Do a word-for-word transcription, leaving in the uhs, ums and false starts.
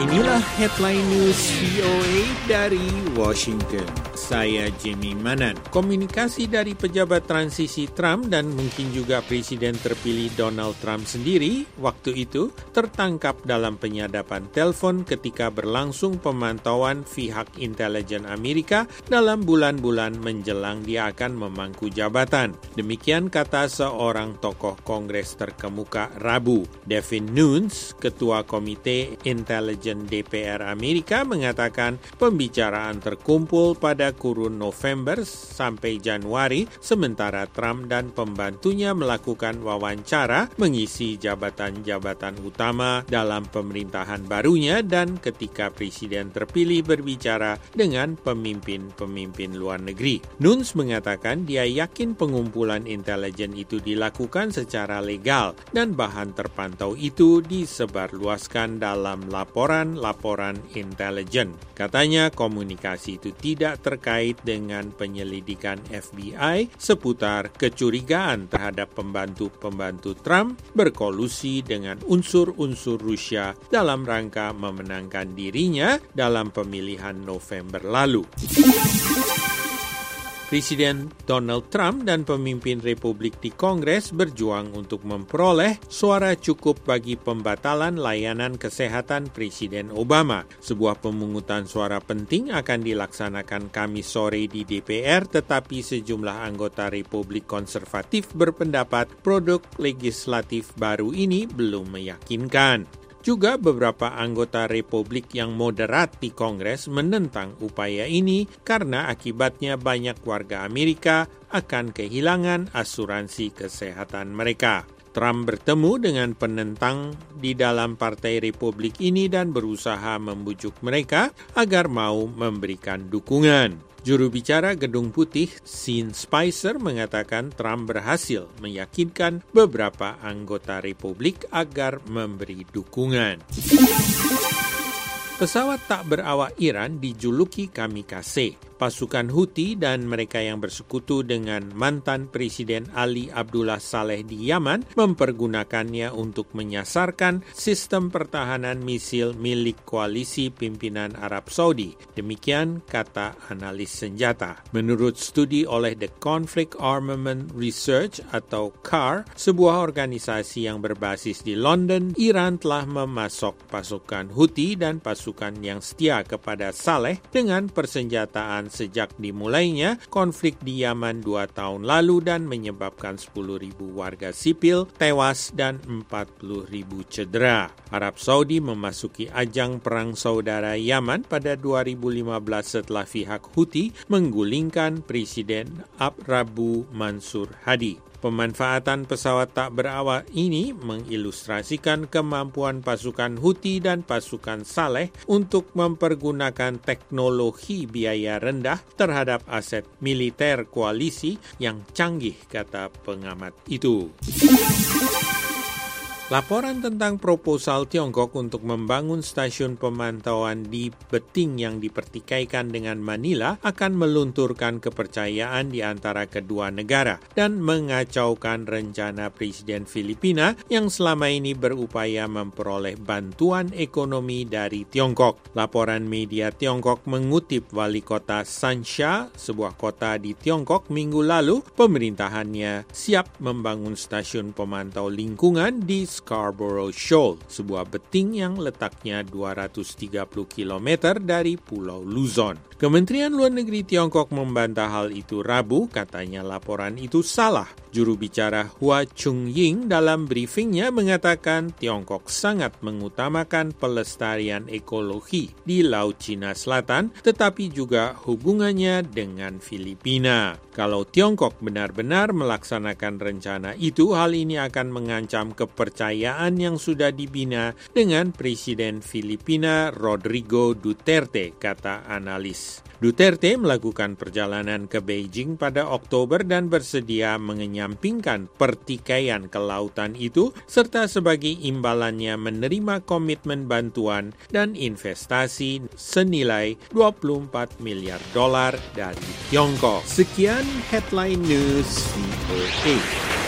Inilah headline news V O A dari Washington. Saya Jimmy Manan. Komunikasi dari pejabat transisi Trump dan mungkin juga Presiden terpilih Donald Trump sendiri waktu itu tertangkap dalam penyadapan telepon ketika berlangsung pemantauan pihak intelijen Amerika dalam bulan-bulan menjelang dia akan memangku jabatan. Demikian kata seorang tokoh Kongres terkemuka Rabu. Devin Nunes, Ketua Komite Intelijen D P R Amerika, mengatakan pembicaraan terkumpul pada kurun November sampai Januari, sementara Trump dan pembantunya melakukan wawancara mengisi jabatan-jabatan utama dalam pemerintahan barunya dan ketika Presiden terpilih berbicara dengan pemimpin-pemimpin luar negeri. Nunes mengatakan dia yakin pengumpulan intelijen itu dilakukan secara legal dan bahan terpantau itu disebarluaskan dalam laporan-laporan intelijen. Katanya komunikasi itu tidak terkait dengan penyelidikan F B I seputar kecurigaan terhadap pembantu-pembantu Trump berkolusi dengan unsur-unsur Rusia dalam rangka memenangkan dirinya dalam pemilihan November lalu. Presiden Donald Trump dan pemimpin Republik di Kongres berjuang untuk memperoleh suara cukup bagi pembatalan layanan kesehatan Presiden Obama. Sebuah pemungutan suara penting akan dilaksanakan Kamis sore di D P R, tetapi sejumlah anggota Republik Konservatif berpendapat produk legislatif baru ini belum meyakinkan. Juga beberapa anggota Republik yang moderat di Kongres menentang upaya ini karena akibatnya banyak warga Amerika akan kehilangan asuransi kesehatan mereka. Trump bertemu dengan penentang di dalam Partai Republik ini dan berusaha membujuk mereka agar mau memberikan dukungan. Juru bicara Gedung Putih, Sean Spicer, mengatakan Trump berhasil meyakinkan beberapa anggota Republik agar memberi dukungan. Pesawat tak berawak Iran dijuluki kamikaze. Pasukan Houthi dan mereka yang bersekutu dengan mantan Presiden Ali Abdullah Saleh di Yaman mempergunakannya untuk menyasarkan sistem pertahanan misil milik koalisi pimpinan Arab Saudi. Demikian kata analis senjata. Menurut studi oleh The Conflict Armament Research atau C A R, sebuah organisasi yang berbasis di London, Iran telah memasok pasukan Houthi dan pasukan yang setia kepada Saleh dengan persenjataan sejak dimulainya konflik di Yaman dua tahun lalu dan menyebabkan sepuluh ribu warga sipil tewas dan empat puluh ribu cedera. Arab Saudi memasuki ajang perang saudara Yaman pada dua ribu lima belas setelah pihak Houthi menggulingkan Presiden Rabu Mansur Hadi. Pemanfaatan pesawat tak berawak ini mengilustrasikan kemampuan pasukan Houthi dan pasukan Saleh untuk mempergunakan teknologi biaya rendah terhadap aset militer koalisi yang canggih, kata pengamat itu. Laporan tentang proposal Tiongkok untuk membangun stasiun pemantauan di Beting yang dipertikaikan dengan Manila akan melunturkan kepercayaan di antara kedua negara dan mengacaukan rencana Presiden Filipina yang selama ini berupaya memperoleh bantuan ekonomi dari Tiongkok. Laporan media Tiongkok mengutip wali kota Shansha, sebuah kota di Tiongkok, minggu lalu, pemerintahannya siap membangun stasiun pemantau lingkungan di Scarborough Shoal, sebuah beting yang letaknya dua ratus tiga puluh kilometer dari Pulau Luzon. Kementerian Luar Negeri Tiongkok membantah hal itu Rabu, katanya laporan itu salah. Juru bicara Hua Chunying dalam briefingnya mengatakan Tiongkok sangat mengutamakan pelestarian ekologi di Laut Cina Selatan, tetapi juga hubungannya dengan Filipina. Kalau Tiongkok benar-benar melaksanakan rencana itu, hal ini akan mengancam kepercayaan yang sudah dibina dengan Presiden Filipina Rodrigo Duterte, kata analis. Duterte melakukan perjalanan ke Beijing pada Oktober dan bersedia mengenyampingkan pertikaian kelautan itu serta sebagai imbalannya menerima komitmen bantuan dan investasi senilai dua puluh empat miliar dolar dari Tiongkok. Sekian Headline News V O A.